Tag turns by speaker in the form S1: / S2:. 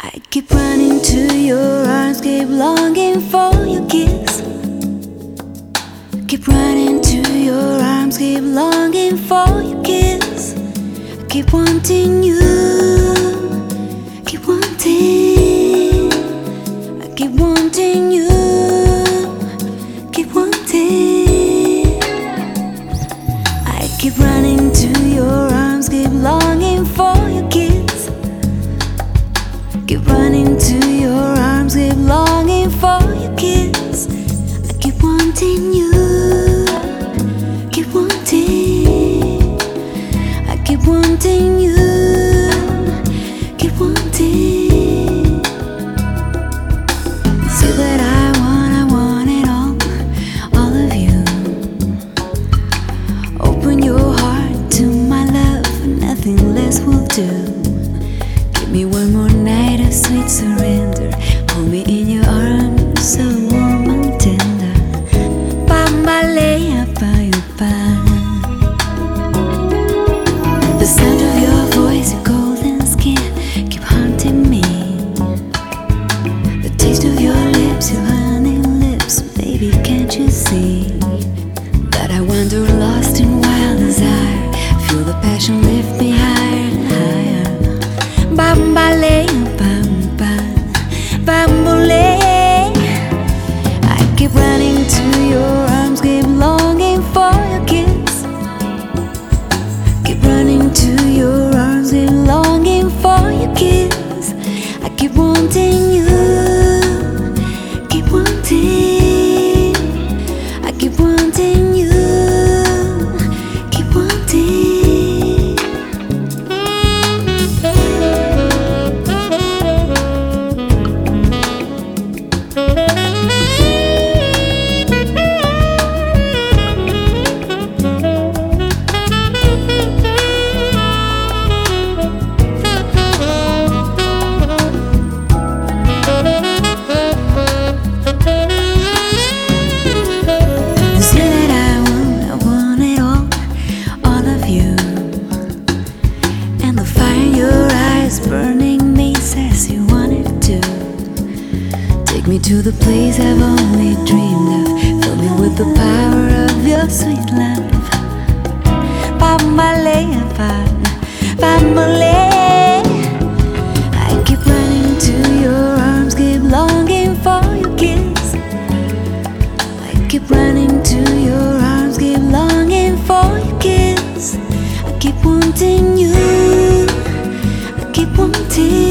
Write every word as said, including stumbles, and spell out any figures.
S1: I keep running to your arms, keep longing for your kiss. Keep running to your arms, keep longing for your kiss. I keep wanting you, keep wanting. I keep wanting you, keep wanting. I keep running to your arms, keep longing for your kiss. Keep running to your arms, keep longing for your kiss. I keep wanting you, keep wanting. I keep wanting you, keep wanting. Say that I want, I want it all, all of you. Open your heart to my love, nothing less will do. Give me one more night of sweet surrender. Hold me in your arms, so warm and tender. Bambalea pa. The sound of your voice, your golden skin, keep haunting me. The taste of your lips, your honey lips, baby, can't you see that I wander lost in wild desire? Feel the passion lift me higher and higher. Bambalea, bamba, bambole. I keep running to your arms, keep longing for your kiss. Keep running to your arms, keep longing for your kiss. I keep wanting you, keep wanting. I keep wanting you, keep wanting. Burning me says you wanted to take me to the place I've only dreamed of. Fill me with the power of your sweet love. Bambalea, bambalea. I keep running to your arms, keep longing for your kiss. I keep running to your arms, keep longing for your kiss. I keep wanting you, keep wanting.